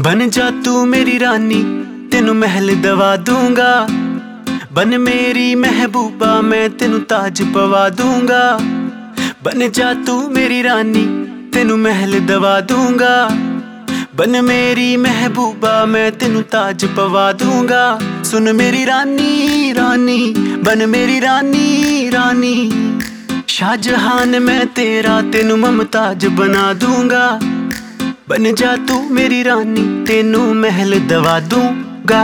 बन जा तू मेरी रानी, तेनू महल दवा दूंगा। बन मेरी महबूबा, मैं तेनू ताज पवा दूंगा। बन जा तू मेरी रानी, तेनू महल दवा दूंगा। बन मेरी महबूबा, मैं तेनू ताज पवा दूंगा। सुन मेरी रानी रानी, बन मेरी रानी रानी। शाहजहान मैं तेरा, तेनू मुमताज बना दूंगा। बन जा तू मेरी रानी, तेनू महल दवा दूंगा।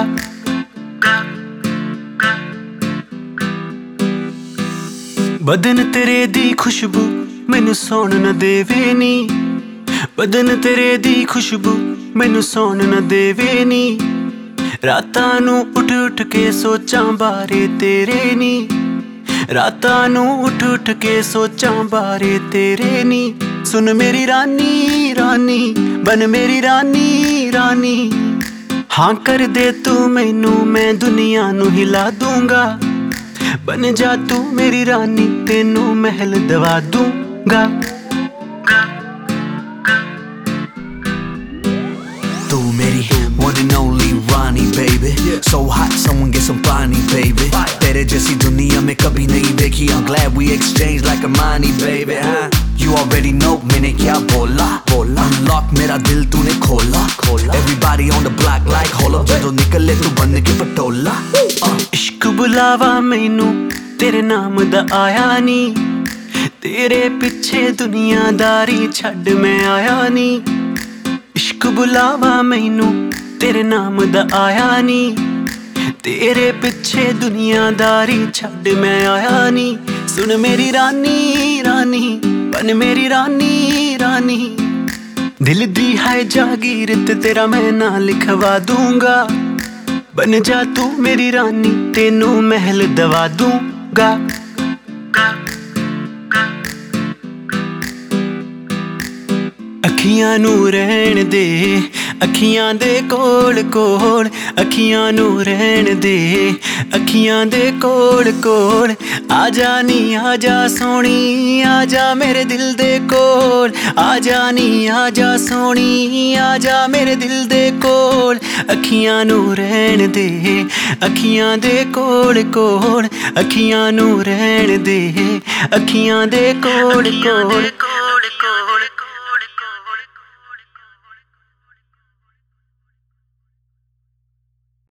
बदन तेरे दी खुशबू मैनू सौण न देवे नी। बदन तेरे दी खुशबू मैनू सौण न देवे नी। रातां नू उठ उठ के सोचां बारे तेरे नी। रातां नू उठ उठ के सोचां बारे तेरे नी। सुन मेरी रानी रानी, बन मेरी रानी रानी। हाँ कर दे तू मैनू, मैं दुनिया नू हिला दूंगा। बन जा तू मेरी रानी, तेनू महल दवा दूंगा। तू मेरी one and only Rani baby, so hot someone get some पानी baby। तेरे जैसी दुनिया में कभी नहीं देखी, I'm glad we exchange like a money baby। हाँ you already know मैंने क्या बोला बोला। Unlock मेरा दिल तूने खोला खोला। Everybody on the block like hold up, ਜਦੋਂ निकले तू बन के पटोला। इश्क बुलावा मैनू तेरे नाम दा आया नी। तेरे पिछे दुनियादारी छड्ड मैं आया नी। इश्क बुलावा मैनू तेरे नाम दा आया नी। तेरे पिछे दुनियादारी छड्ड मैं आया नी। सुन मेरी रानी रानी, बन मेरी रानी रानी। दिल दी है जागीर ते तेरा मैं ना लिखवा दूंगा। बन जा तू मेरी रानी, तेनू महल दवा दूंगा। अखियां नू रहन दे, अखियां दे कोल कोल। अखियां नू रहन दे, अखियां दे कोल कोल। आजा नी आजा सोनी, आजा मेरे दिल दे कोल। आजा नी आजा सोनी, आजा मेरे दिल दे कोल। अखियां नू रहन दे, अखियां दे कोल कोल। अखियां नू रहन दे, अखियां दे कोल कोल।